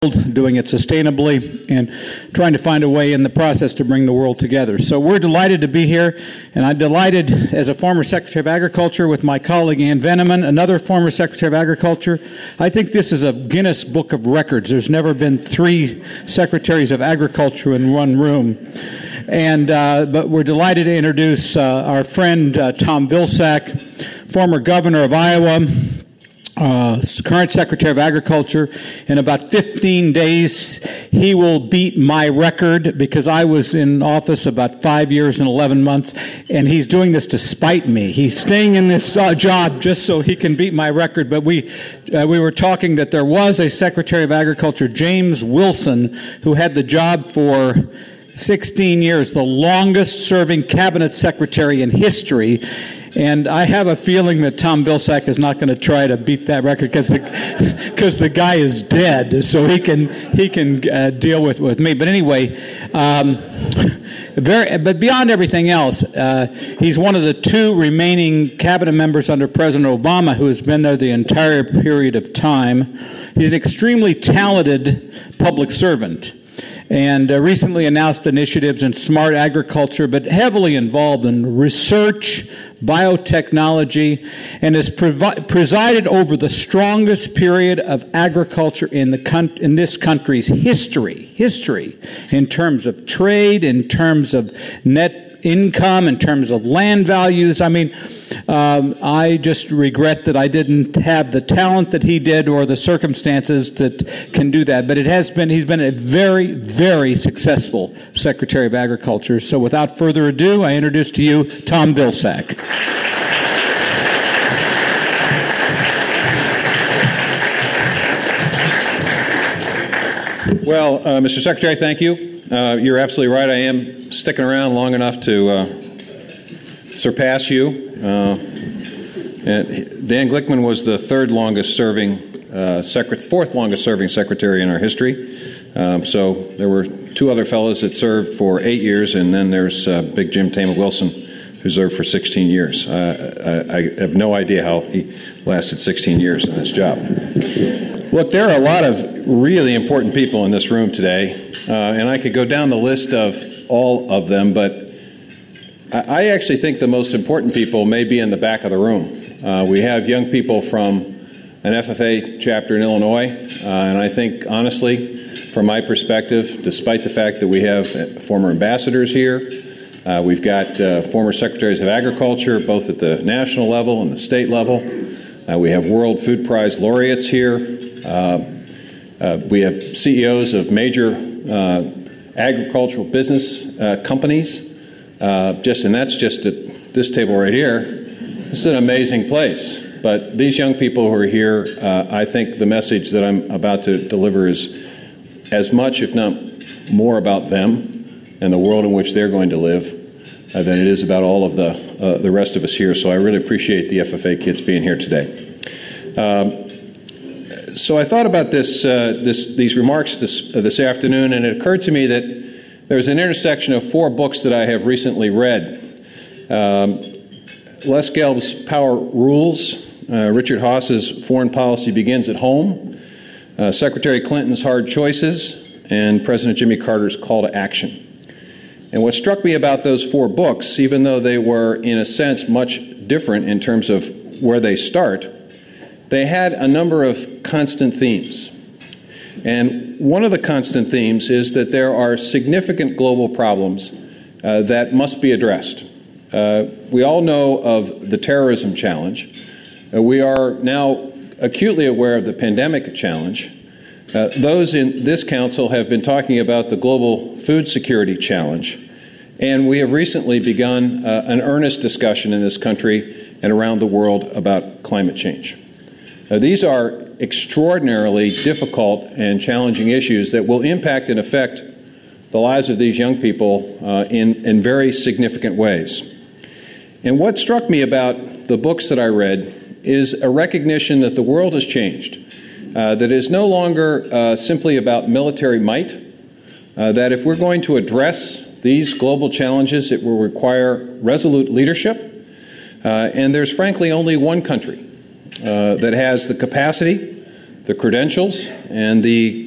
doing it sustainably, and trying to find a way in the process to bring the world together. So we're delighted to be here, and I'm delighted as a former Secretary of Agriculture with my colleague Ann Veneman, another former Secretary of Agriculture. I think this is a Guinness Book of Records. There's never been 3 Secretaries of Agriculture in one room. And but we're delighted to introduce our friend Tom Vilsack, former Governor of Iowa, current Secretary of Agriculture. In about 15 days, he will beat my record because I was in office about 5 years and 11 months, and he's doing this to spite me. He's staying in this job just so he can beat my record. But we were talking that there was a Secretary of Agriculture, James Wilson, who had the job for 16 years, the longest-serving cabinet secretary in history. And I have a feeling that Tom Vilsack is not going to try to beat that record because the guy is dead, so he can deal with me. But anyway, but beyond everything else, he's one of the 2 remaining cabinet members under President Obama who has been there the entire period of time. He's an extremely talented public servant, and recently announced initiatives in smart agriculture, but heavily involved in research, biotechnology, and has presided over the strongest period of agriculture in this country's history, in terms of trade, in terms of net income, in terms of land values. I mean, I just regret that I didn't have the talent that he did or the circumstances that can do that. But he's been a very, very successful Secretary of Agriculture. So without further ado, I introduce to you Tom Vilsack. Well, Mr. Secretary, thank you. You're absolutely right. I am sticking around long enough to surpass you. Dan Glickman was the 4th longest serving secretary in our history. So there were 2 other fellows that served for 8 years, and then there's Big Jim Tama Wilson, who served for 16 years. I have no idea how he lasted 16 years in this job. Look, there are a lot of really important people in this room today, and I could go down the list of all of them, but I actually think the most important people may be in the back of the room. We have young people from an FFA chapter in Illinois, and I think, honestly, from my perspective, despite the fact that we have former ambassadors here, we've got former secretaries of agriculture, both at the national level and the state level. We have World Food Prize laureates here. We have CEOs of major agricultural business companies. And that's just at this table right here. This is an amazing place. But these young people who are here, I think the message that I'm about to deliver is as much, if not more, about them and the world in which they're going to live than it is about all of the rest of us here. So I really appreciate the FFA kids being here today. So I thought about these remarks this afternoon, and it occurred to me that there's an intersection of 4 books that I have recently read. Les Gelb's Power Rules, Richard Haass's Foreign Policy Begins at Home, Secretary Clinton's Hard Choices, and President Jimmy Carter's Call to Action. And what struck me about those 4 books, even though they were in a sense much different in terms of where they start, they had a number of constant themes. And one of the constant themes is that there are significant global problems that must be addressed. We all know of the terrorism challenge. We are now acutely aware of the pandemic challenge. Those in this council have been talking about the global food security challenge. And we have recently begun an earnest discussion in this country and around the world about climate change. These are extraordinarily difficult and challenging issues that will impact and affect the lives of these young people in very significant ways. And what struck me about the books that I read is a recognition that the world has changed, that it is no longer simply about military might, that if we're going to address these global challenges, it will require resolute leadership, and there's frankly only one country that has the capacity, the credentials, and the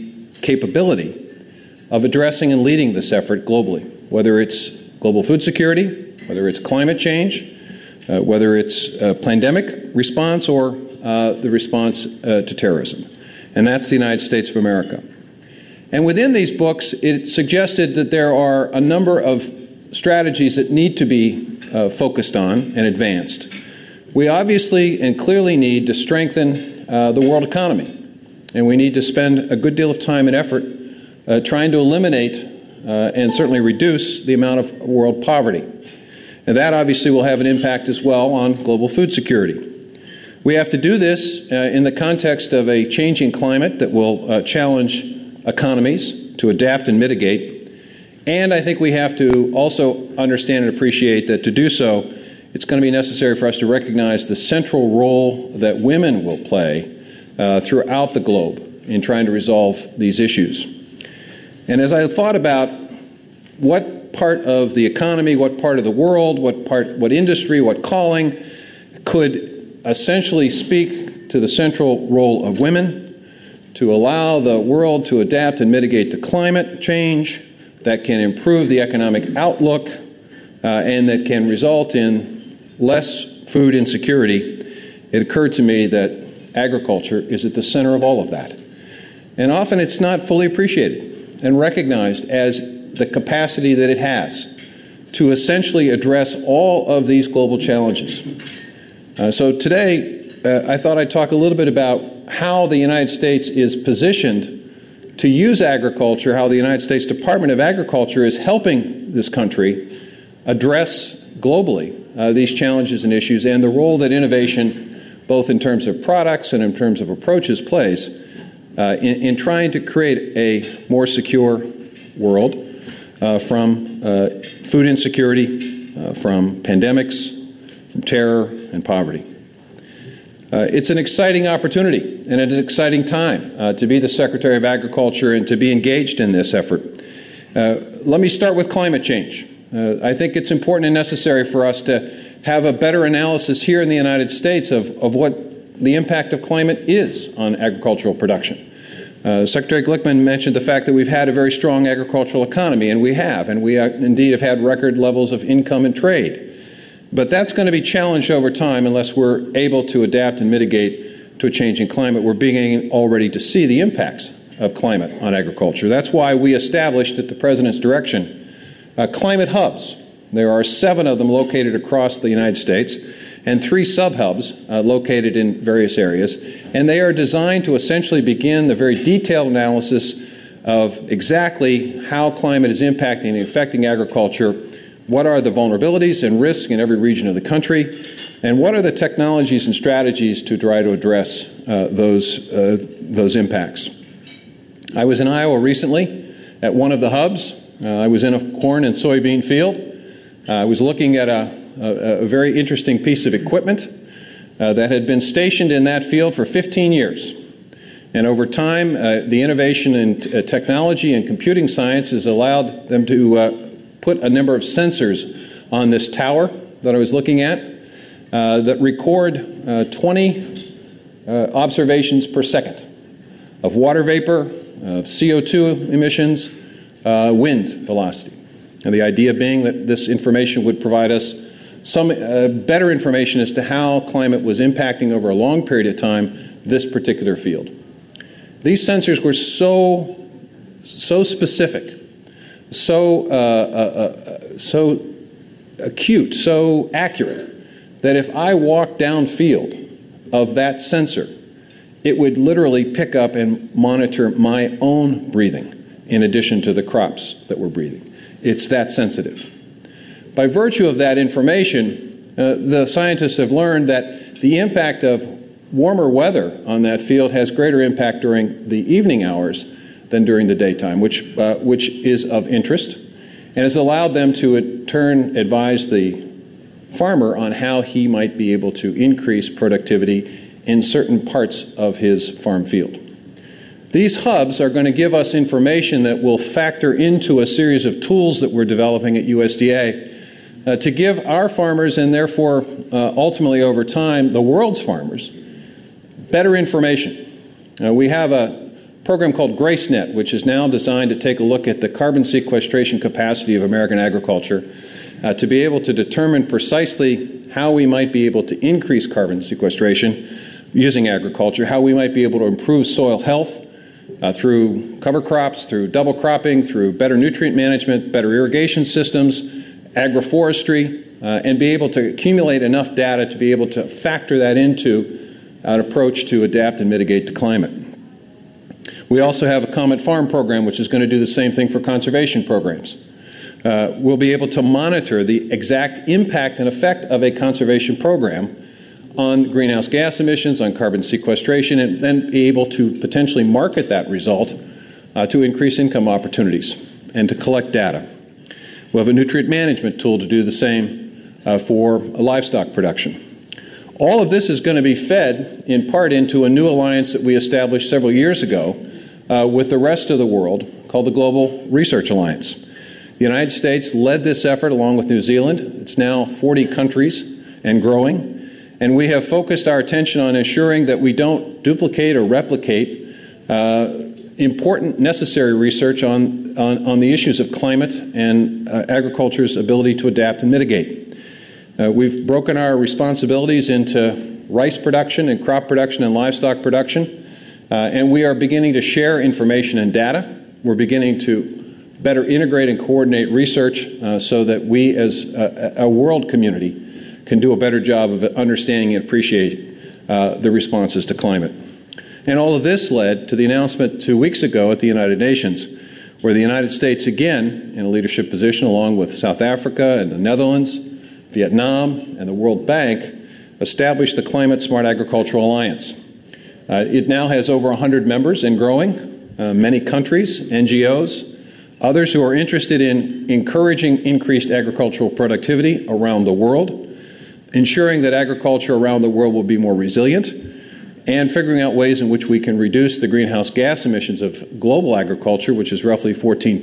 capability of addressing and leading this effort globally, whether it's global food security, whether it's climate change, whether it's pandemic response or the response to terrorism. And that's the United States of America. And within these books, it suggested that there are a number of strategies that need to be focused on and advanced. We obviously and clearly need to strengthen the world economy. And we need to spend a good deal of time and effort trying to eliminate and certainly reduce the amount of world poverty. And that obviously will have an impact as well on global food security. We have to do this in the context of a changing climate that will challenge economies to adapt and mitigate. And I think we have to also understand and appreciate that to do so, it's going to be necessary for us to recognize the central role that women will play throughout the globe in trying to resolve these issues. And as I thought about what part of the economy, what part of the world, what industry, what calling could essentially speak to the central role of women to allow the world to adapt and mitigate to climate change that can improve the economic outlook and that can result in less food insecurity, it occurred to me that agriculture is at the center of all of that. And often it's not fully appreciated and recognized as the capacity that it has to essentially address all of these global challenges. So today, I thought I'd talk a little bit about how the United States is positioned to use agriculture, how the United States Department of Agriculture is helping this country address globally these challenges and issues, and the role that innovation, both in terms of products and in terms of approaches, plays in trying to create a more secure world from food insecurity, from pandemics, from terror and poverty. It's an exciting opportunity and an exciting time to be the Secretary of Agriculture and to be engaged in this effort. Let me start with climate change. I think it's important and necessary for us to have a better analysis here in the United States of what the impact of climate is on agricultural production. Secretary Glickman mentioned the fact that we've had a very strong agricultural economy, and we have indeed have had record levels of income and trade. But that's going to be challenged over time unless we're able to adapt and mitigate to a changing climate. We're beginning already to see the impacts of climate on agriculture. That's why we established, at the President's direction, climate hubs. There are 7 of them located across the United States and 3 sub-hubs located in various areas. And they are designed to essentially begin the very detailed analysis of exactly how climate is impacting and affecting agriculture. What are the vulnerabilities and risks in every region of the country? And what are the technologies and strategies to try to address those impacts? I was in Iowa recently at one of the hubs. I was in a corn and soybean field. I was looking at a very interesting piece of equipment that had been stationed in that field for 15 years. And over time, the innovation in technology and computing science has allowed them to put a number of sensors on this tower that I was looking at that record 20 observations per second of water vapor, of CO2 emissions, wind velocity. And the idea being that this information would provide us some better information as to how climate was impacting over a long period of time this particular field. These sensors were so specific, so acute, so accurate, that if I walked downfield of that sensor, it would literally pick up and monitor my own breathing in addition to the crops that were breathing. It's that sensitive. By virtue of that information, the scientists have learned that the impact of warmer weather on that field has greater impact during the evening hours than during the daytime, which is of interest, and has allowed them to in turn advise the farmer on how he might be able to increase productivity in certain parts of his farm field. These hubs are going to give us information that will factor into a series of tools that we're developing at USDA to give our farmers, and therefore ultimately over time the world's farmers, better information. We have a program called GraceNet, which is now designed to take a look at the carbon sequestration capacity of American agriculture to be able to determine precisely how we might be able to increase carbon sequestration using agriculture, how we might be able to improve soil health through cover crops, through double cropping, through better nutrient management, better irrigation systems, agroforestry, and be able to accumulate enough data to be able to factor that into an approach to adapt and mitigate the climate. We also have a Common Farm program, which is going to do the same thing for conservation programs. We'll be able to monitor the exact impact and effect of a conservation program on greenhouse gas emissions, on carbon sequestration, and then be able to potentially market that result to increase income opportunities and to collect data. We'll have a nutrient management tool to do the same for livestock production. All of this is going to be fed in part into a new alliance that we established several years ago with the rest of the world called the Global Research Alliance. The United States led this effort along with New Zealand. It's now 40 countries and growing. And we have focused our attention on ensuring that we don't duplicate or replicate important, necessary research on the issues of climate and agriculture's ability to adapt and mitigate. We've broken our responsibilities into rice production and crop production and livestock production, and we are beginning to share information and data. We're beginning to better integrate and coordinate research so that we as a world community can do a better job of understanding and appreciating the responses to climate. And all of this led to the announcement 2 weeks ago at the United Nations, where the United States, again, in a leadership position along with South Africa and the Netherlands, Vietnam, and the World Bank, established the Climate Smart Agricultural Alliance. It now has over 100 members and growing, many countries, NGOs, others who are interested in encouraging increased agricultural productivity around the world, ensuring that agriculture around the world will be more resilient, and figuring out ways in which we can reduce the greenhouse gas emissions of global agriculture, which is roughly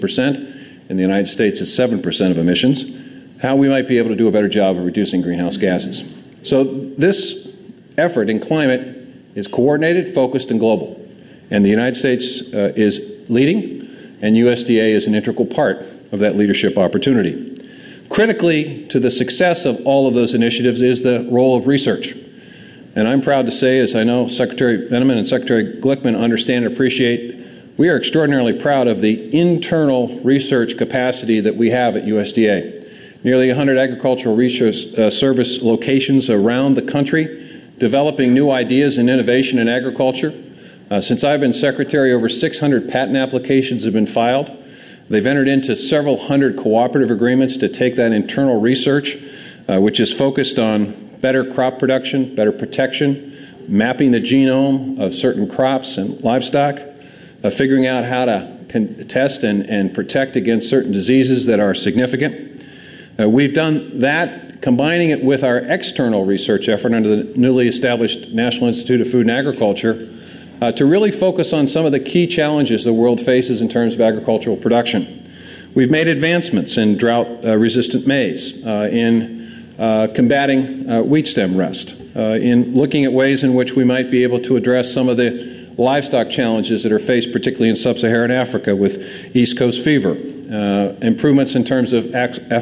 14%. In the United States, it's 7% of emissions, how we might be able to do a better job of reducing greenhouse gases. So this effort in climate is coordinated, focused, and global. And the United States is leading, and USDA is an integral part of that leadership opportunity. Critically to the success of all of those initiatives is the role of research. And I'm proud to say, as I know Secretary Veneman and Secretary Glickman understand and appreciate, we are extraordinarily proud of the internal research capacity that we have at USDA. Nearly 100 agricultural research service locations around the country, developing new ideas and innovation in agriculture. Since I've been Secretary, over 600 patent applications have been filed. They've entered into several hundred cooperative agreements to take that internal research, which is focused on better crop production, better protection, mapping the genome of certain crops and livestock, figuring out how to test and protect against certain diseases that are significant. We've done that, combining it with our external research effort under the newly established National Institute of Food and Agriculture to really focus on some of the key challenges the world faces in terms of agricultural production. We've made advancements in drought-resistant maize, in combating wheat stem rust, in looking at ways in which we might be able to address some of the livestock challenges that are faced particularly in sub-Saharan Africa with East Coast fever, improvements in terms of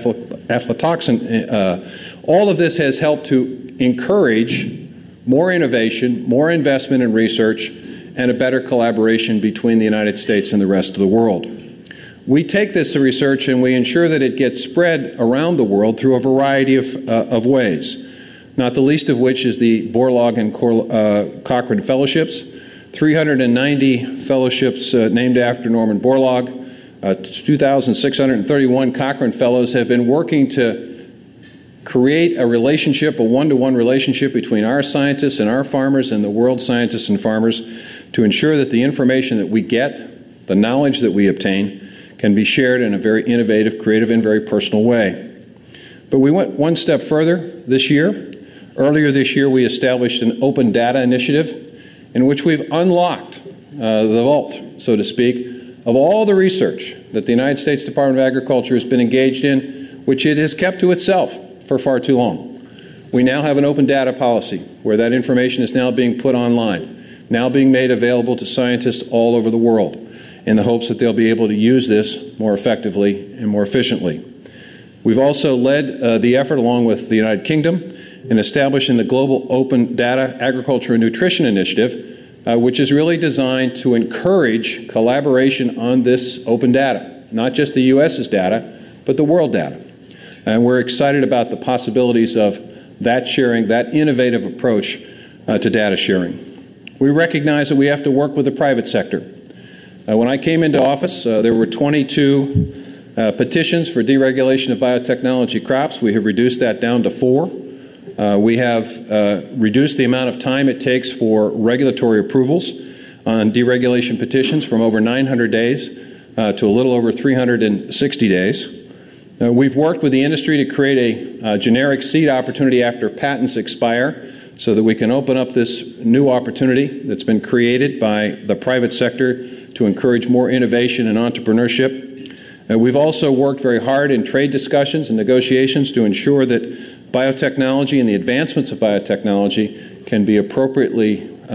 aflatoxin. All of this has helped to encourage more innovation, more investment in research, and a better collaboration between the United States and the rest of the world. We take this research and we ensure that it gets spread around the world through a variety of ways, not the least of which is the Borlaug and Cochrane Fellowships, 390 fellowships named after Norman Borlaug. 2,631 Cochrane Fellows have been working to create a relationship, a one-to-one relationship between our scientists and our farmers and the world's scientists and farmers to ensure that the information that we get, the knowledge that we obtain, can be shared in a very innovative, creative, and very personal way. But we went one step further this year. Earlier this year, we established an open data initiative in which we've unlocked the vault, so to speak, of all the research that the United States Department of Agriculture has been engaged in, which it has kept to itself for far too long. We now have an open data policy where that information is now being put online. now being made available to scientists all over the world in the hopes that they'll be able to use this more effectively and more efficiently. We've also led the effort, along with the United Kingdom, in establishing the Global Open Data Agriculture and Nutrition Initiative, which is really designed to encourage collaboration on this open data, not just the U.S.'s data, but the world data. And we're excited about the possibilities of that sharing, that innovative approach to data sharing. We recognize that we have to work with the private sector. When I came into office, there were 22 petitions for deregulation of biotechnology crops. We have reduced that down to 4. We have reduced the amount of time it takes for regulatory approvals on deregulation petitions from over 900 days to a little over 360 days. We've worked with the industry to create a generic seed opportunity after patents expire so that we can open up this new opportunity that's been created by the private sector to encourage more innovation and entrepreneurship. We've also worked very hard in trade discussions and negotiations to ensure that biotechnology and the advancements of biotechnology can be appropriately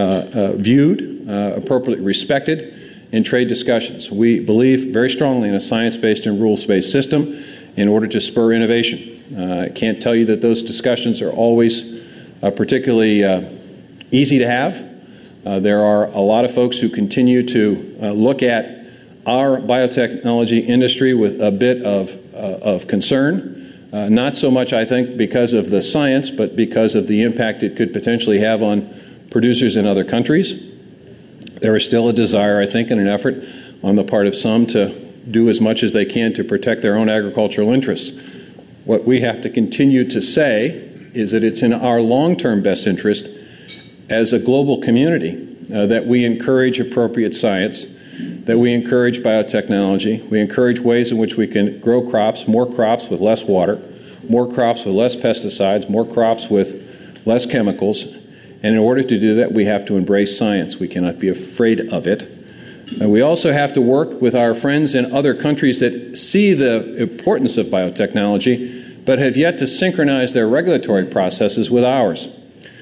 viewed, appropriately respected in trade discussions. We believe very strongly in a science-based and rules-based system in order to spur innovation. I can't tell you that those discussions are always particularly easy to have. There are a lot of folks who continue to look at our biotechnology industry with a bit of concern. Not so much, I think, because of the science, but because of the impact it could potentially have on producers in other countries. There is still a desire, I think, and an effort on the part of some to do as much as they can to protect their own agricultural interests. What we have to continue to say is that it's in our long-term best interest as a global community that we encourage appropriate science, that we encourage biotechnology, we encourage ways in which we can grow crops, more crops with less water, more crops with less pesticides, more crops with less chemicals. And in order to do that, we have to embrace science. We cannot be afraid of it. And we also have to work with our friends in other countries that see the importance of biotechnology, but have yet to synchronize their regulatory processes with ours.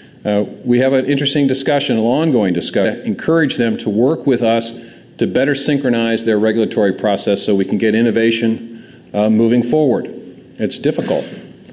We have an interesting discussion, an ongoing discussion, encourage them to work with us to better synchronize their regulatory process so we can get innovation moving forward. It's difficult.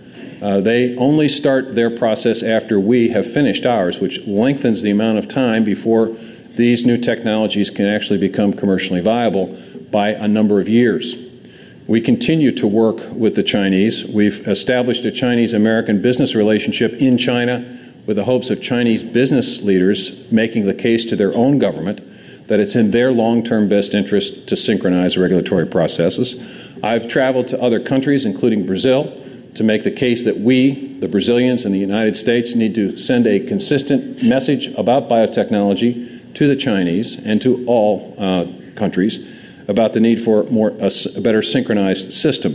They only start their process after we have finished ours, which lengthens the amount of time before these new technologies can actually become commercially viable by a number of years. We continue to work with the Chinese. We've established a Chinese-American business relationship in China with the hopes of Chinese business leaders making the case to their own government that it's in their long-term best interest to synchronize regulatory processes. I've traveled to other countries, including Brazil, to make the case that we, the Brazilians and the United States, need to send a consistent message about biotechnology to the Chinese and to all countries about the need for a better synchronized system.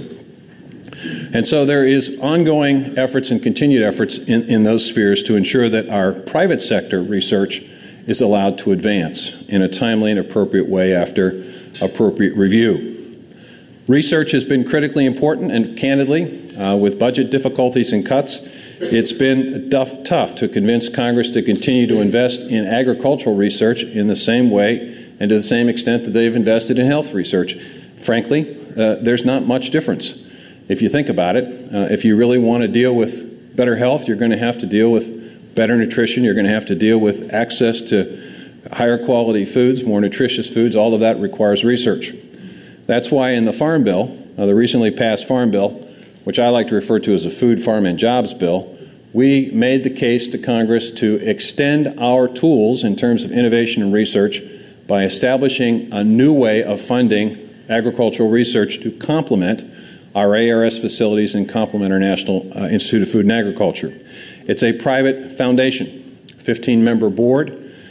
And so there is ongoing efforts and continued efforts in those spheres to ensure that our private sector research is allowed to advance in a timely and appropriate way after appropriate review. Research has been critically important, and candidly, with budget difficulties and cuts, it's been tough to convince Congress to continue to invest in agricultural research in the same way and to the same extent that they've invested in health research. Frankly, there's not much difference. If you think about it, if you really want to deal with better health, you're going to have to deal with better nutrition. You're going to have to deal with access to higher quality foods, more nutritious foods. All of that requires research. That's why in the Farm Bill, the recently passed Farm Bill, which I like to refer to as a Food, Farm, and Jobs Bill, we made the case to Congress to extend our tools in terms of innovation and research by establishing a new way of funding agricultural research to complement our ARS facilities and complement our National Institute of Food and Agriculture. It's a private foundation, 15-member board,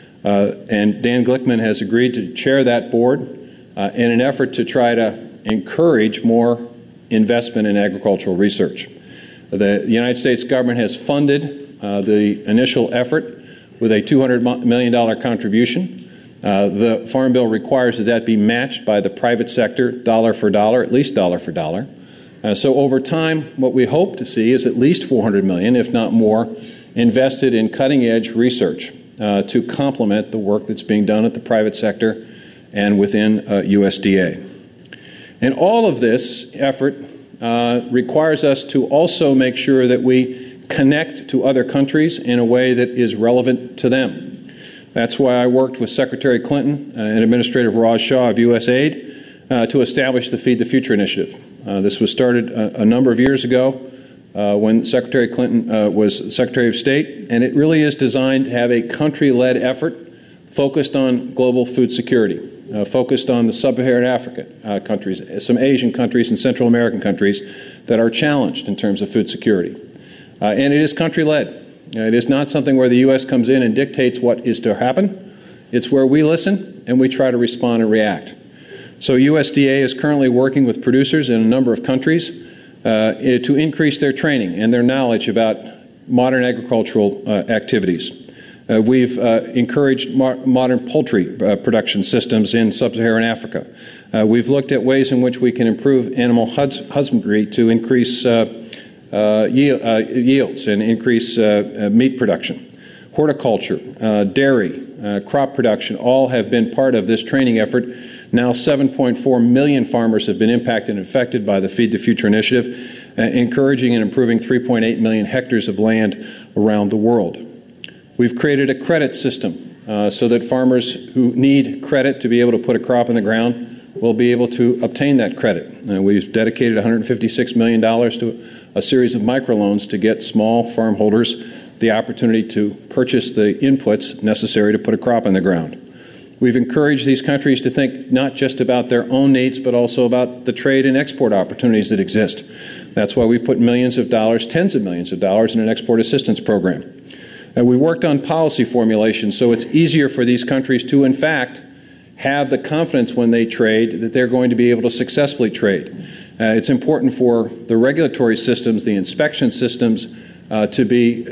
and Dan Glickman has agreed to chair that board in an effort to try to encourage more investment in agricultural research. The United States government has funded the initial effort with a $200 million contribution. The Farm Bill requires that be matched by the private sector dollar for dollar, at least dollar for dollar. So over time, what we hope to see is at least $400 million, if not more, invested in cutting-edge research to complement the work that's being done at the private sector and within USDA. And all of this effort requires us to also make sure that we connect to other countries in a way that is relevant to them. That's why I worked with Secretary Clinton and Administrator Raj Shah of USAID to establish the Feed the Future initiative. This was started a number of years ago when Secretary Clinton was Secretary of State, and it really is designed to have a country-led effort focused on global food security, focused on the sub-Saharan Africa countries, some Asian countries and Central American countries that are challenged in terms of food security. And it is country-led. It is not something where the U.S. comes in and dictates what is to happen. It's where we listen and we try to respond and react. So USDA is currently working with producers in a number of countries to increase their training and their knowledge about modern agricultural activities. We've encouraged modern poultry production systems in sub-Saharan Africa. We've looked at ways in which we can improve animal husbandry to increase yields and increase meat production. Horticulture, dairy, crop production all have been part of this training effort. Now 7.4 million farmers have been impacted and affected by the Feed the Future initiative, encouraging and improving 3.8 million hectares of land around the world. We've created a credit system so that farmers who need credit to be able to put a crop in the ground will be able to obtain that credit. We've dedicated $156 million to a series of microloans to get small farm holders the opportunity to purchase the inputs necessary to put a crop in the ground. We've encouraged these countries to think not just about their own needs, but also about the trade and export opportunities that exist. That's why we've put millions of dollars, tens of millions of dollars in an export assistance program. And we worked on policy formulation so it's easier for these countries to, in fact, have the confidence when they trade that they're going to be able to successfully trade. It's important for the regulatory systems, the inspection systems, to be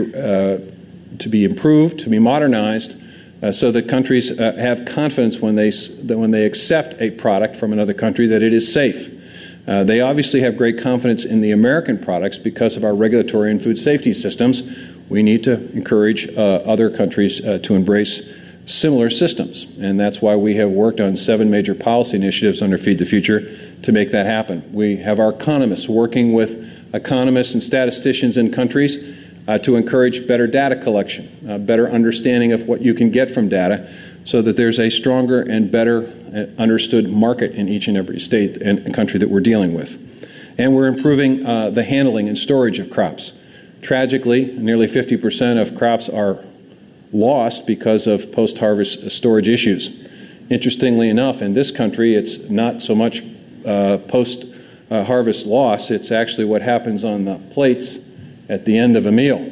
improved, to be modernized, so that countries have confidence when they accept a product from another country that it is safe. They obviously have great confidence in the American products because of our regulatory and food safety systems. We need to encourage other countries to embrace similar systems, and that's why we have worked on 7 major policy initiatives under Feed the Future to make that happen. We have our economists working with economists and statisticians in countries to encourage better data collection, better understanding of what you can get from data, so that there's a stronger and better understood market in each and every state and country that we're dealing with. And we're improving the handling and storage of crops. Tragically, nearly 50% of crops are lost because of post-harvest storage issues. Interestingly enough, in this country, it's not so much post-harvest loss, it's actually what happens on the plates at the end of a meal.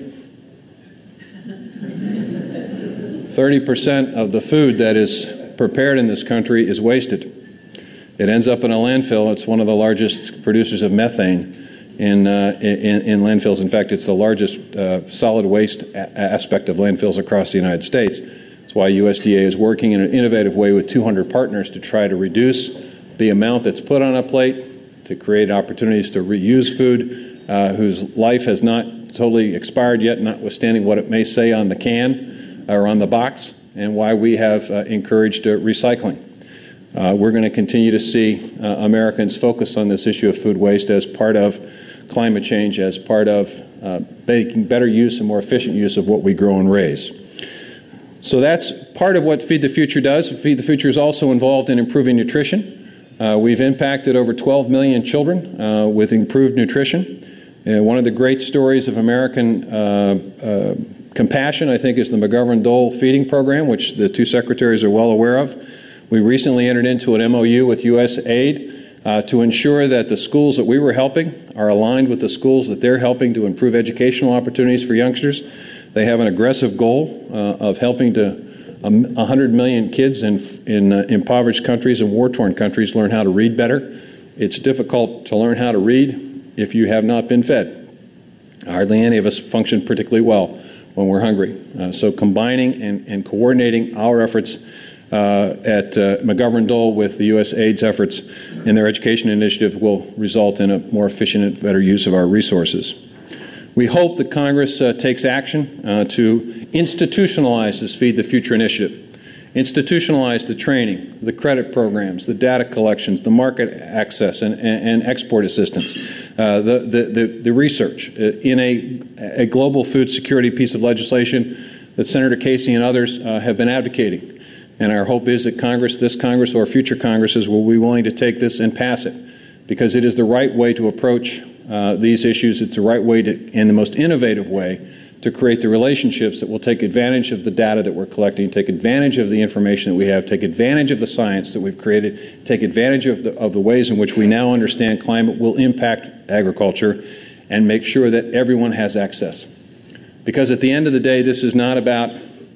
30% of the food that is prepared in this country is wasted. It ends up in a landfill. It's one of the largest producers of methane in landfills. In fact, it's the largest solid waste aspect of landfills across the United States. That's why USDA is working in an innovative way with 200 partners to try to reduce the amount that's put on a plate, to create opportunities to reuse food whose life has not totally expired yet, notwithstanding what it may say on the can or on the box, and why we have encouraged recycling. We're going to continue to see Americans focus on this issue of food waste as part of climate change, as part of making better use and more efficient use of what we grow and raise. So that's part of what Feed the Future does. Feed the Future is also involved in improving nutrition. We've impacted over 12 million children with improved nutrition. One of the great stories of American compassion, I think, is the McGovern-Dole feeding program, which the 2 secretaries are well aware of. We recently entered into an MOU with USAID to ensure that the schools that we were helping are aligned with the schools that they're helping to improve educational opportunities for youngsters. They have an aggressive goal of helping to 100 million kids in impoverished countries and war-torn countries learn how to read better. It's difficult to learn how to read if you have not been fed. Hardly any of us function particularly well when we're hungry. So combining and coordinating our efforts at McGovern-Dole with the USAID's efforts in their education initiative will result in a more efficient and better use of our resources. We hope that Congress takes action to Institutionalize this Feed the Future initiative. Institutionalize the training, the credit programs, the data collections, the market access and export assistance, the research in a global food security piece of legislation that Senator Casey and others have been advocating. And our hope is that Congress, this Congress or future Congresses, will be willing to take this and pass it, because it is the right way to approach these issues. It's the right way to, and the most innovative way, to create the relationships that will take advantage of the data that we're collecting, take advantage of the information that we have, take advantage of the science that we've created, take advantage of the ways in which we now understand climate will impact agriculture, and make sure that everyone has access. Because at the end of the day, this is not about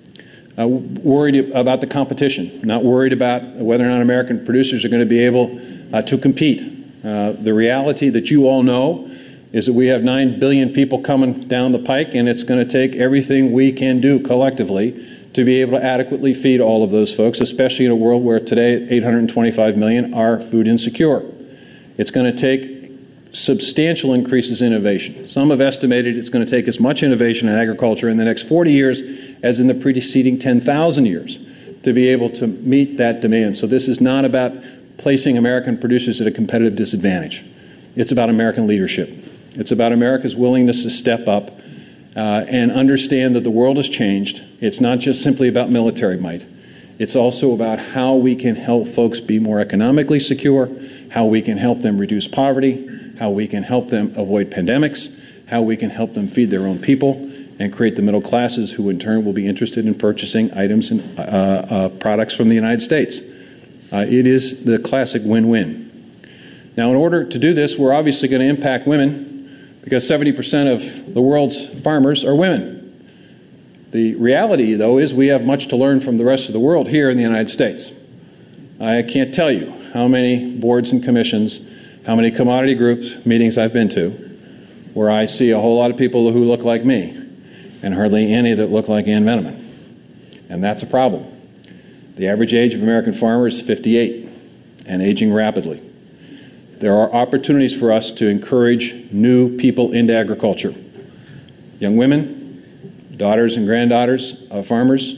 worried about the competition, not worried about whether or not American producers are going to be able to compete. The reality that you all know is that we have 9 billion people coming down the pike, and it's going to take everything we can do collectively to be able to adequately feed all of those folks, especially in a world where today 825 million are food insecure. It's going to take substantial increases in innovation. Some have estimated it's going to take as much innovation in agriculture in the next 40 years as in the preceding 10,000 years to be able to meet that demand. So this is not about placing American producers at a competitive disadvantage. It's about American leadership. It's about America's willingness to step up and understand that the world has changed. It's not just simply about military might. It's also about how we can help folks be more economically secure, how we can help them reduce poverty, how we can help them avoid pandemics, how we can help them feed their own people, and create the middle classes who in turn will be interested in purchasing items and products from the United States. It is the classic win-win. Now, in order to do this, we're obviously going to impact women, because 70% of the world's farmers are women. The reality, though, is we have much to learn from the rest of the world here in the United States. I can't tell you how many boards and commissions, how many commodity groups meetings I've been to where I see a whole lot of people who look like me and hardly any that look like Ann Veneman. And that's a problem. The average age of American farmers is 58 and aging rapidly. There are opportunities for us to encourage new people into agriculture. Young women, daughters and granddaughters of farmers,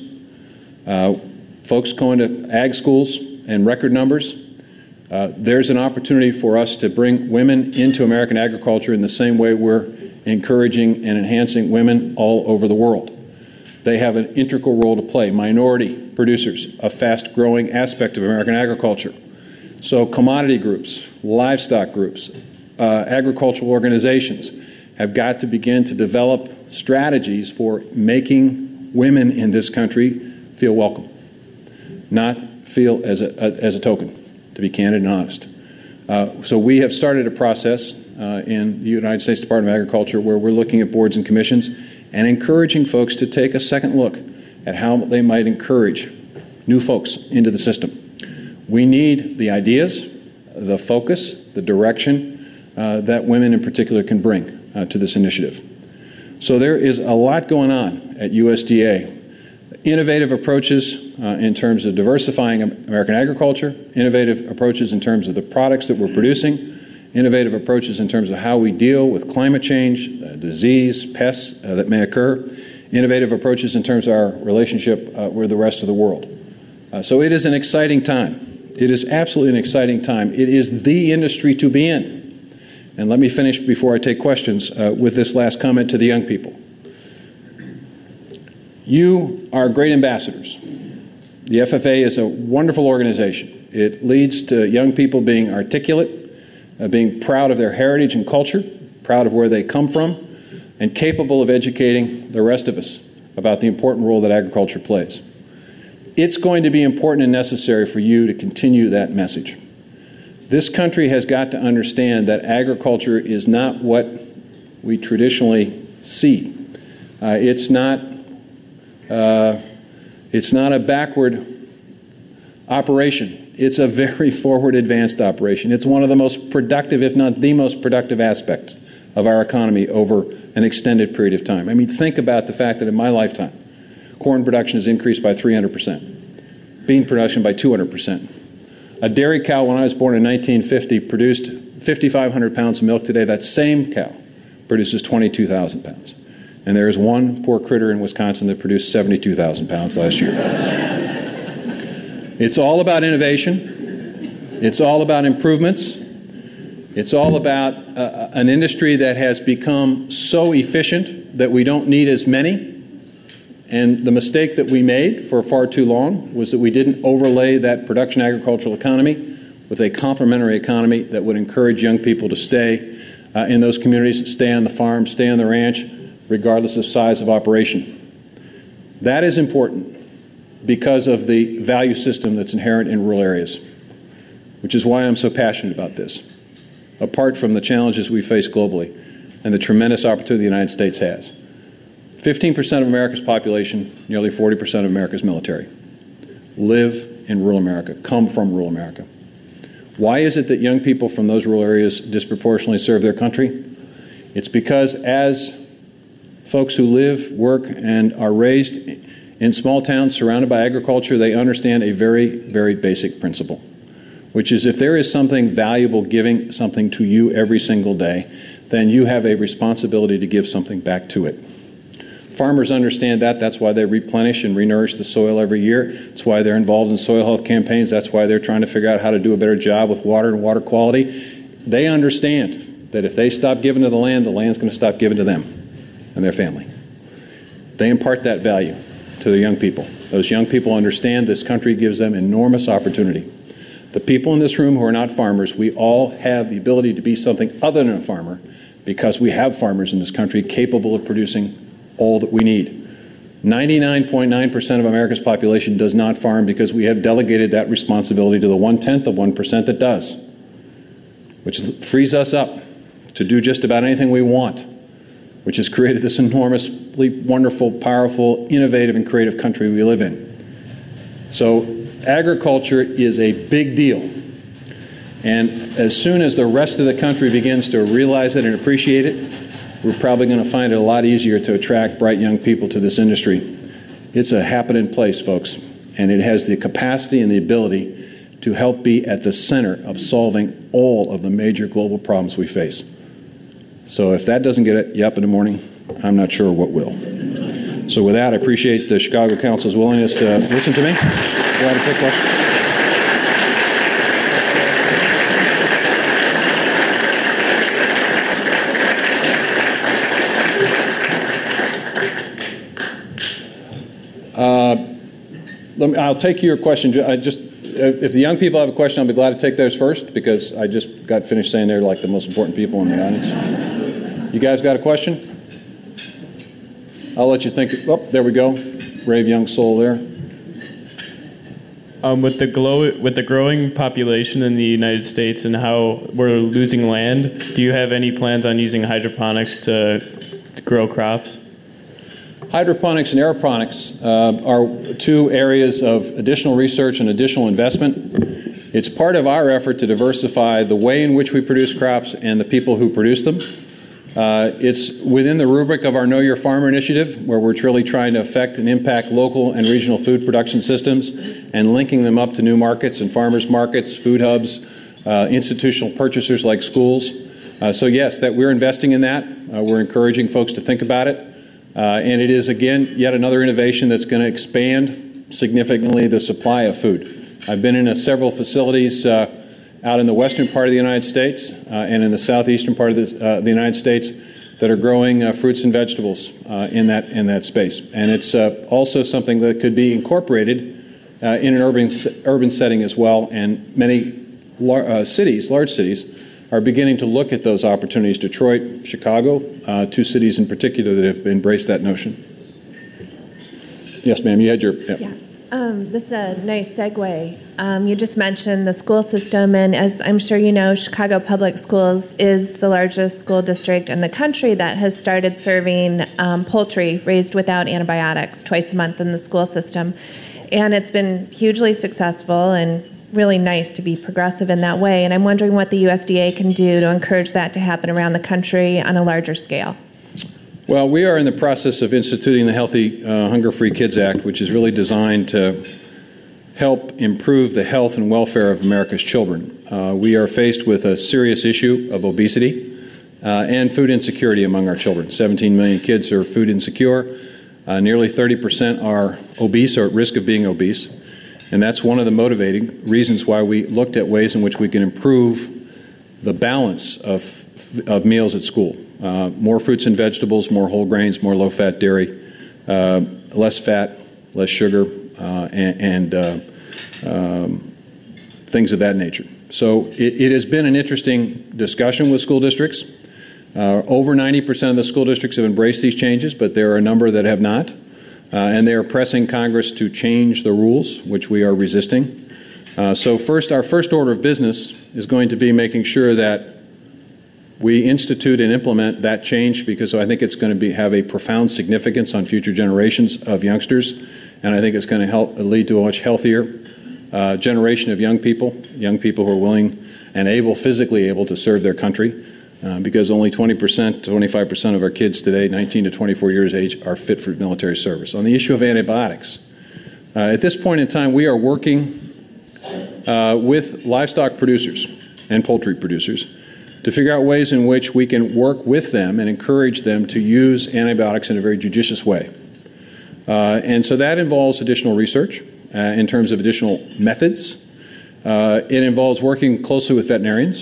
folks going to ag schools in record numbers. There's an opportunity for us to bring women into American agriculture in the same way we're encouraging and enhancing women all over the world. They have an integral role to play. Minority producers, a fast-growing aspect of American agriculture. So commodity groups, livestock groups, agricultural organizations have got to begin to develop strategies for making women in this country feel welcome, not feel as a token, to be candid and honest. So we have started a process in the United States Department of Agriculture where we're looking at boards and commissions and encouraging folks to take a second look at how they might encourage new folks into the system. We need the ideas, the focus, the direction that women in particular can bring to this initiative. So there is a lot going on at USDA. Innovative approaches in terms of diversifying American agriculture, innovative approaches in terms of the products that we're producing, innovative approaches in terms of how we deal with climate change, disease, pests that may occur, innovative approaches in terms of our relationship with the rest of the world. So it is an exciting time. It is absolutely an exciting time. It is the industry to be in. And let me finish before I take questions with this last comment to the young people. You are great ambassadors. The FFA is a wonderful organization. It leads to young people being articulate, being proud of their heritage and culture, proud of where they come from, and capable of educating the rest of us about the important role that agriculture plays. It's going to be important and necessary for you to continue that message. This country has got to understand that agriculture is not what we traditionally see. It's not a backward operation. It's a very forward advanced operation. It's one of the most productive, if not the most productive aspect of our economy over an extended period of time. I mean, think about the fact that in my lifetime, corn production has increased by 300%, bean production by 200%. A dairy cow, when I was born in 1950, produced 5,500 pounds of milk. Today, that same cow produces 22,000 pounds. And there is one poor critter in Wisconsin that produced 72,000 pounds last year. It's all about innovation. It's all about improvements. It's all about an industry that has become so efficient that we don't need as many. And the mistake that we made for far too long was that we didn't overlay that production agricultural economy with a complementary economy that would encourage young people to stay in those communities, stay on the farm, stay on the ranch, regardless of size of operation. That is important because of the value system that's inherent in rural areas, which is why I'm so passionate about this, apart from the challenges we face globally and the tremendous opportunity the United States has. 15% of America's population, nearly 40% of America's military, live in rural America, come from rural America. Why is it that young people from those rural areas disproportionately serve their country? It's because as folks who live, work, and are raised in small towns surrounded by agriculture, they understand a very, very basic principle, which is if there is something valuable giving something to you every single day, then you have a responsibility to give something back to it. Farmers understand that. That's why they replenish and renourish the soil every year. That's why they're involved in soil health campaigns. That's why they're trying to figure out how to do a better job with water and water quality. They understand that if they stop giving to the land's going to stop giving to them and their family. They impart that value to their young people. Those young people understand this country gives them enormous opportunity. The people in this room who are not farmers, we all have the ability to be something other than a farmer because we have farmers in this country capable of producing all that we need. 99.9% of America's population does not farm because we have delegated that responsibility to the 1/10 of 1% that does, which frees us up to do just about anything we want, which has created this enormously wonderful, powerful, innovative, and creative country we live in. So agriculture is a big deal. And as soon as the rest of the country begins to realize it and appreciate it, we're probably going to find it a lot easier to attract bright young people to this industry. It's a happening place, folks, and it has the capacity and the ability to help be at the center of solving all of the major global problems we face. So if that doesn't get you up in the morning, I'm not sure what will. So with that, I appreciate the Chicago Council's willingness to listen to me. Glad to take questions. I'll take your question. If the young people have a question, I'll be glad to take theirs first because I just got finished saying they're like the most important people in the audience. You guys got a question? I'll let you think. Oh, there we go. Brave young soul there. With the growing population in the United States and how we're losing land, do you have any plans on using hydroponics to grow crops? Hydroponics and aeroponics are two areas of additional research and additional investment. It's part of our effort to diversify the way in which we produce crops and the people who produce them. It's within the rubric of our Know Your Farmer initiative, where we're truly trying to affect and impact local and regional food production systems and linking them up to new markets and farmers markets, food hubs, institutional purchasers like schools. So yes, that we're investing in that. We're encouraging folks to think about it. And it is, again, yet another innovation that's going to expand significantly the supply of food. I've been in several facilities out in the western part of the United States and in the southeastern part of the United States that are growing fruits and vegetables in that space. And it's also something that could be incorporated in an urban setting as well. And many large cities are beginning to look at those opportunities. Detroit, Chicago, two cities in particular that have embraced that notion. Yes, ma'am, you had your... Yeah. This is a nice segue. You just mentioned the school system, and as I'm sure you know, Chicago Public Schools is the largest school district in the country that has started serving poultry raised without antibiotics twice a month in the school system. And it's been hugely successful and really nice to be progressive in that way. And I'm wondering what the USDA can do to encourage that to happen around the country on a larger scale. Well, we are in the process of instituting the Healthy Hunger-Free Kids Act, which is really designed to help improve the health and welfare of America's children. We are faced with a serious issue of obesity and food insecurity among our children. 17 million kids are food insecure. Nearly 30% are obese or at risk of being obese. And that's one of the motivating reasons why we looked at ways in which we can improve the balance of meals at school. More fruits and vegetables, more whole grains, more low-fat dairy, less fat, less sugar, and things of that nature. So it has been an interesting discussion with school districts. Over 90% of the school districts have embraced these changes, but there are a number that have not. And they are pressing Congress to change the rules, which we are resisting. So first, our first order of business is going to be making sure that we institute and implement that change, because I think it's going to have a profound significance on future generations of youngsters, and I think it's going to lead to a much healthier generation of young people who are willing and physically able to serve their country, because only 20%, 25% of our kids today, 19 to 24 years of age, are fit for military service. On the issue of antibiotics, at this point in time, we are working with livestock producers and poultry producers to figure out ways in which we can work with them and encourage them to use antibiotics in a very judicious way. And so that involves additional research in terms of additional methods. It involves working closely with veterinarians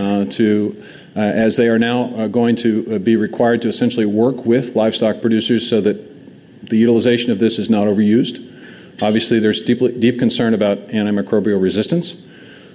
as they are now going to be required to essentially work with livestock producers so that the utilization of this is not overused. Obviously, there's deep concern about antimicrobial resistance.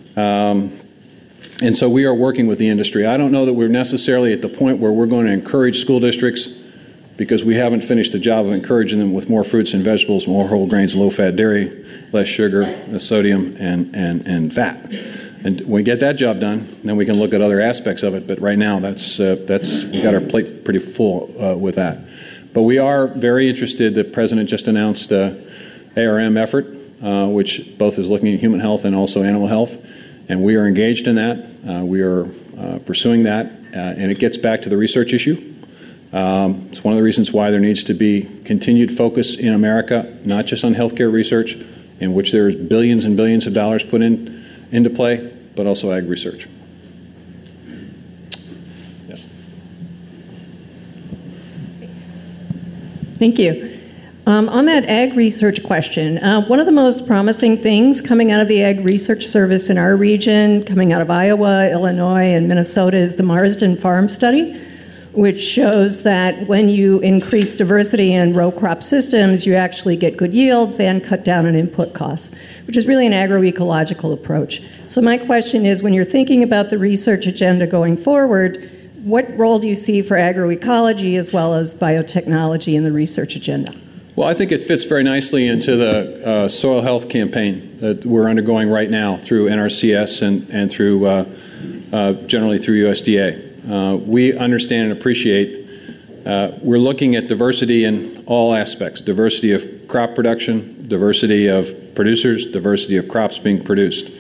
And so we are working with the industry. I don't know that we're necessarily at the point where we're going to encourage school districts, because we haven't finished the job of encouraging them with more fruits and vegetables, more whole grains, low-fat dairy, less sugar, less sodium, and fat. And when we get that job done, then we can look at other aspects of it. But right now, we got our plate pretty full with that. But we are very interested. The President just announced ARM effort, which both is looking at human health and also animal health. And we are engaged in that. We are pursuing that. And it gets back to the research issue. It's one of the reasons why there needs to be continued focus in America, not just on healthcare research, in which there's billions and billions of dollars put into play, but also ag research. Yes. Thank you. On that ag research question, one of the most promising things coming out of the Ag Research Service in our region, coming out of Iowa, Illinois, and Minnesota, is the Marsden Farm Study, which shows that when you increase diversity in row crop systems, you actually get good yields and cut down on input costs, which is really an agroecological approach. So my question is, when you're thinking about the research agenda going forward, what role do you see for agroecology as well as biotechnology in the research agenda? Well, I think it fits very nicely into the soil health campaign that we're undergoing right now through NRCS and through generally through USDA. We understand and appreciate we're looking at diversity in all aspects: diversity of crop production, diversity of producers, diversity of crops being produced.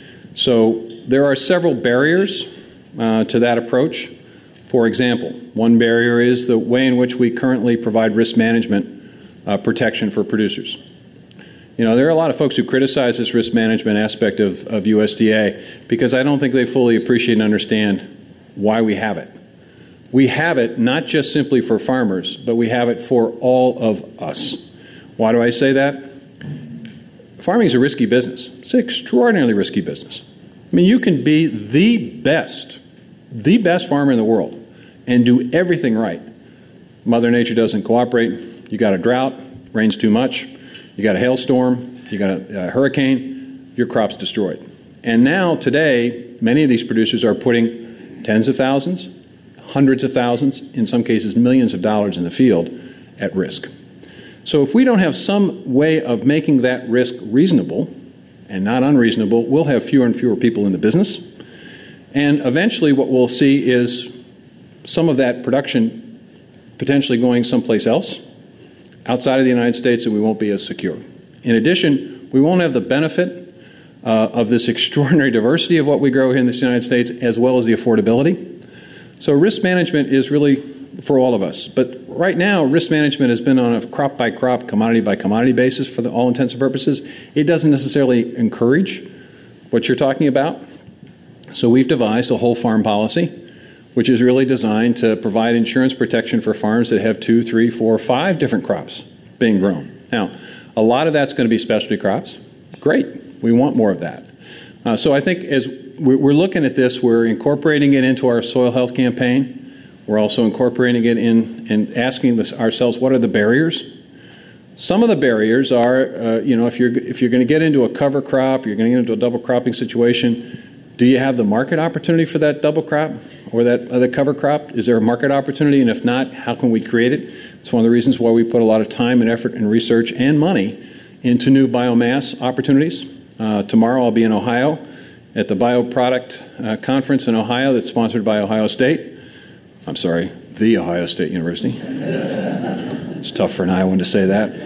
So there are several barriers to that approach. For example, one barrier is the way in which we currently provide risk management protection for producers. You know, there are a lot of folks who criticize this risk management aspect of USDA because I don't think they fully appreciate and understand why we have it. We have it not just simply for farmers, but we have it for all of us. Why do I say that? Farming is a risky business. It's an extraordinarily risky business. I mean, you can be the best farmer in the world and do everything right. Mother Nature doesn't cooperate. You got a drought, rains too much, you got a hailstorm, you got a hurricane, your crop's destroyed. And now, today, many of these producers are putting tens of thousands, hundreds of thousands, in some cases millions of dollars in the field at risk. So if we don't have some way of making that risk reasonable and not unreasonable, we'll have fewer and fewer people in the business. And eventually what we'll see is some of that production potentially going someplace else, outside of the United States, and we won't be as secure. In addition, we won't have the benefit of this extraordinary diversity of what we grow here in the United States, as well as the affordability. So risk management is really for all of us. But right now, risk management has been on a crop-by-crop, commodity-by-commodity basis for all intents and purposes. It doesn't necessarily encourage what you're talking about. So we've devised a whole farm policy, which is really designed to provide insurance protection for farms that have 2, 3, 4, 5 different crops being grown. Now, a lot of that's going to be specialty crops. Great. We want more of that. So I think as we're looking at this, we're incorporating it into our soil health campaign. We're also incorporating it in and asking ourselves, what are the barriers? Some of the barriers are, if you're going to get into a cover crop, you're going to get into a double cropping situation, do you have the market opportunity for that double crop or that other cover crop? Is there a market opportunity? And if not, how can we create it? It's one of the reasons why we put a lot of time and effort and research and money into new biomass opportunities. Tomorrow I'll be in Ohio at the Bioproduct Conference in Ohio that's sponsored by Ohio State. I'm sorry, the Ohio State University. It's tough for an Iowan to say that.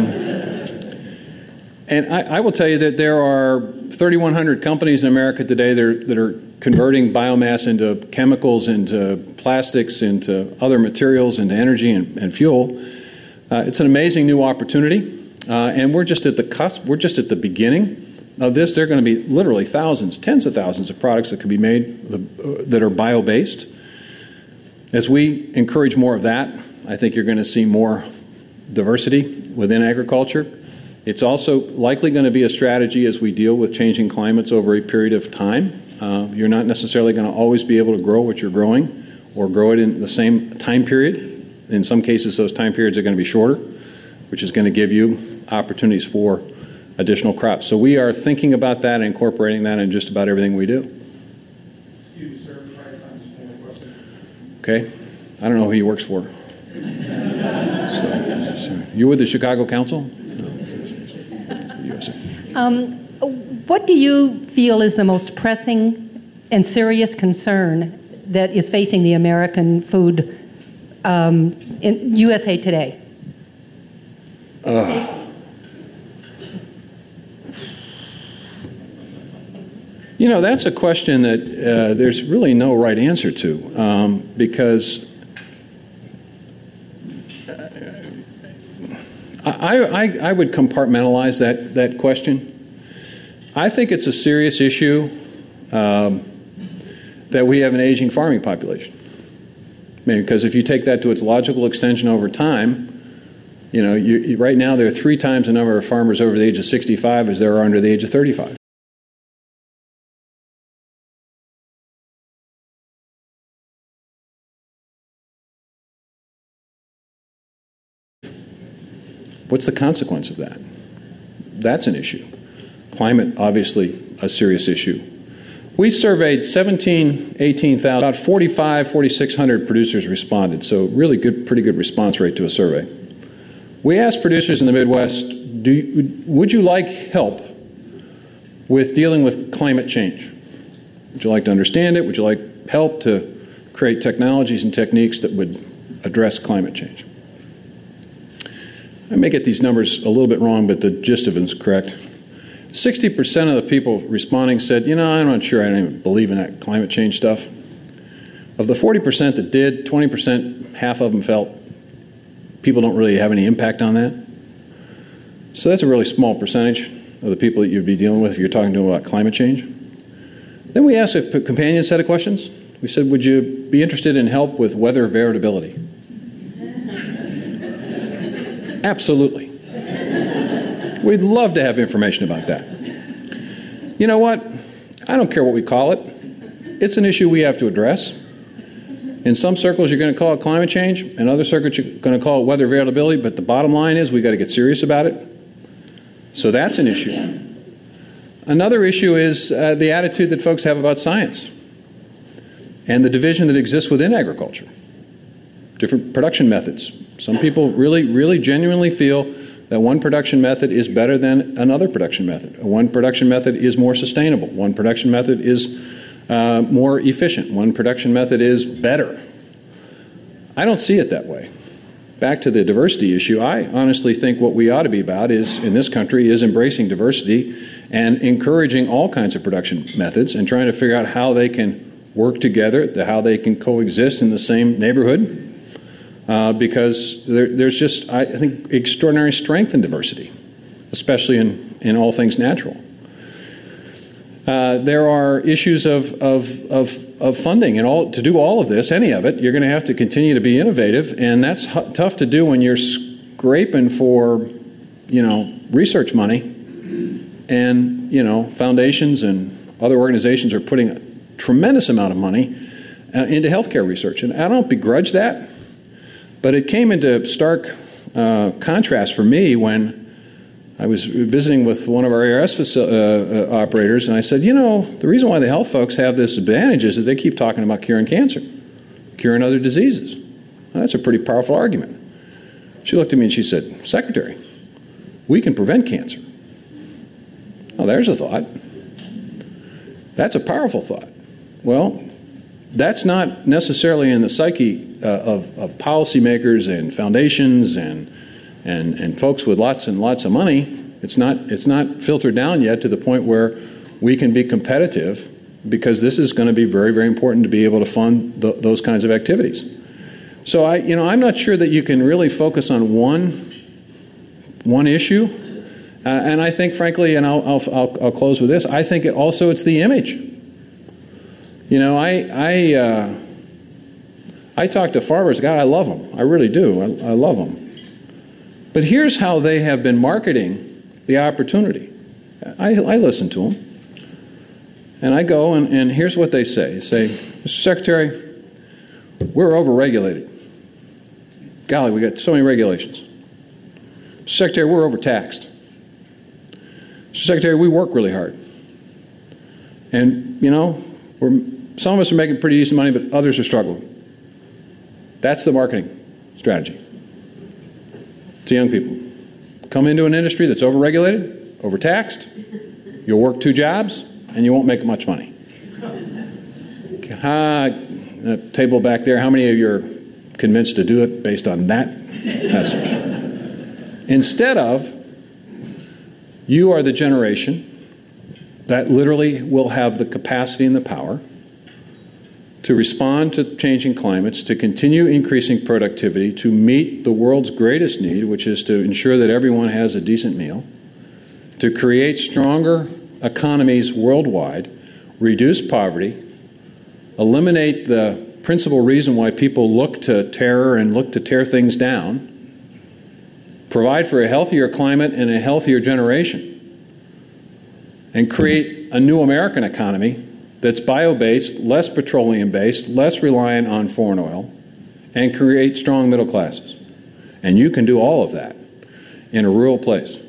And I will tell you that there are 3,100 companies in America today that are converting biomass into chemicals, into plastics, into other materials, into energy and fuel. It's an amazing new opportunity. And we're just at the cusp. We're just at the beginning of this. There are going to be literally thousands, tens of thousands of products that can be made that are bio-based. As we encourage more of that, I think you're going to see more diversity within agriculture. It's also likely going to be a strategy as we deal with changing climates over a period of time. You're not necessarily going to always be able to grow what you're growing or grow it in the same time period. In some cases, those time periods are going to be shorter, which is going to give you opportunities for additional crops. So we are thinking about that and incorporating that in just about everything we do. Excuse me, sir. 5 times more questions. Okay. I don't know who he works for. So, you with the Chicago Council? What do you feel is the most pressing and serious concern that is facing the American food in USA today? That's a question that there's really no right answer to because I would compartmentalize that question. I think it's a serious issue that we have an aging farming population. Because if you take that to its logical extension over time, right now there are 3 times the number of farmers over the age of 65 as there are under the age of 35. What's the consequence of that? That's an issue. Climate, obviously, a serious issue. We surveyed 18,000, about 4,600 producers responded, so really good, pretty good response rate to a survey. We asked producers in the Midwest, would you like help with dealing with climate change? Would you like to understand it? Would you like help to create technologies and techniques that would address climate change? I may get these numbers a little bit wrong, but the gist of it is correct. 60% of the people responding said, I'm not sure, I don't even believe in that climate change stuff. Of the 40% that did, 20%, half of them felt people don't really have any impact on that. So that's a really small percentage of the people that you'd be dealing with if you're talking to them about climate change. Then we asked a companion set of questions. We said, would you be interested in help with weather variability? Absolutely. We'd love to have information about that. You know what? I don't care what we call it. It's an issue we have to address. In some circles, you're going to call it climate change. In other circles, you're going to call it weather variability. But the bottom line is we've got to get serious about it. So that's an issue. Another issue is the attitude that folks have about science and the division that exists within agriculture. Different production methods. Some people really genuinely feel that one production method is better than another production method. One production method is more sustainable. One production method is more efficient. One production method is better. I don't see it that way. Back to the diversity issue, I honestly think what we ought to be about is, in this country, is embracing diversity and encouraging all kinds of production methods and trying to figure out how they can work together, how they can coexist in the same neighborhood. Because there's just, I think, extraordinary strength in diversity, especially in all things natural. There are issues of of funding and to do all of this, any of it, you're going to have to continue to be innovative, and that's tough to do when you're scraping for, research money, and foundations and other organizations are putting a tremendous amount of money into healthcare research, and I don't begrudge that, but it came into stark contrast for me when I was visiting with one of our ARS operators, and I said, the reason why the health folks have this advantage is that they keep talking about curing cancer, curing other diseases. Well, that's a pretty powerful argument. She looked at me and she said, Secretary, we can prevent cancer. Oh, there's a thought. That's a powerful thought. Well, that's not necessarily in the psyche of policymakers and foundations and folks with lots and lots of money. It's not filtered down yet to the point where we can be competitive, because this is going to be very, very important to be able to fund those kinds of activities. So I'm not sure that you can really focus on one issue, and I think, frankly, and I'll close with this. I think it's the image. I talk to farmers. God, I love them. I really do. I love them. But here's how they have been marketing the opportunity. I listen to them. And I go, and here's what they say. They say, Mr. Secretary, we're overregulated. Golly, we got so many regulations. Mr. Secretary, we're overtaxed. Mr. Secretary, we work really hard. And, some of us are making pretty decent money, but others are struggling. That's the marketing strategy to young people. Come into an industry that's overregulated, overtaxed, you'll work 2 jobs, and you won't make much money. Table back there, how many of you are convinced to do it based on that message? Instead of, you are the generation that literally will have the capacity and the power to respond to changing climates, to continue increasing productivity, to meet the world's greatest need, which is to ensure that everyone has a decent meal, to create stronger economies worldwide, reduce poverty, eliminate the principal reason why people look to terror and look to tear things down, provide for a healthier climate and a healthier generation, and create a new American economy that's bio-based, less petroleum-based, less reliant on foreign oil, and create strong middle classes. And you can do all of that in a rural place,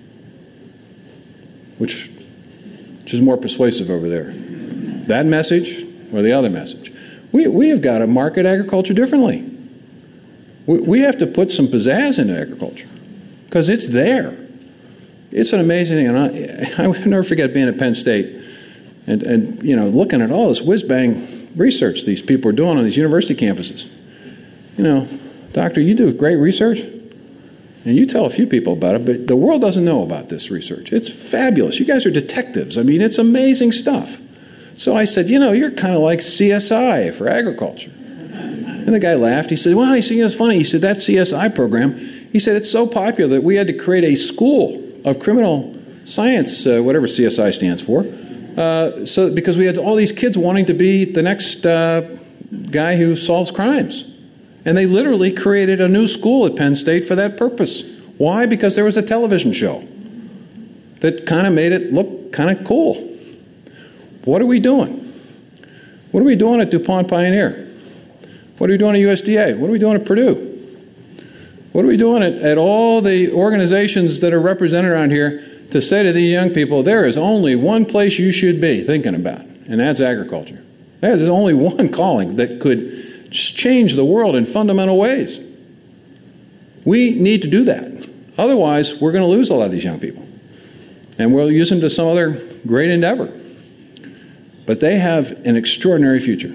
which is more persuasive over there. That message or the other message. We have got to market agriculture differently. We have to put some pizzazz into agriculture because it's there. It's an amazing thing. And I would never forget being at Penn State and looking at all this whiz-bang research these people are doing on these university campuses. Doctor, you do great research, and you tell a few people about it, but the world doesn't know about this research. It's fabulous. You guys are detectives. I mean, it's amazing stuff. So I said, you're kind of like CSI for agriculture. And the guy laughed. He said, well, it's funny. He said, that CSI program, he said, it's so popular that we had to create a school of criminal science, whatever CSI stands for, because we had all these kids wanting to be the next guy who solves crimes. And they literally created a new school at Penn State for that purpose. Why? Because there was a television show that kind of made it look kind of cool. What are we doing? What are we doing at DuPont Pioneer? What are we doing at USDA? What are we doing at Purdue? What are we doing at all the organizations that are represented around here to say to these young people, there is only one place you should be thinking about, and that's agriculture. There's only one calling that could change the world in fundamental ways. We need to do that. Otherwise, we're going to lose a lot of these young people. And we'll use them to some other great endeavor. But they have an extraordinary future.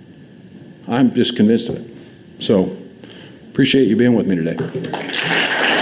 I'm just convinced of it. So, appreciate you being with me today.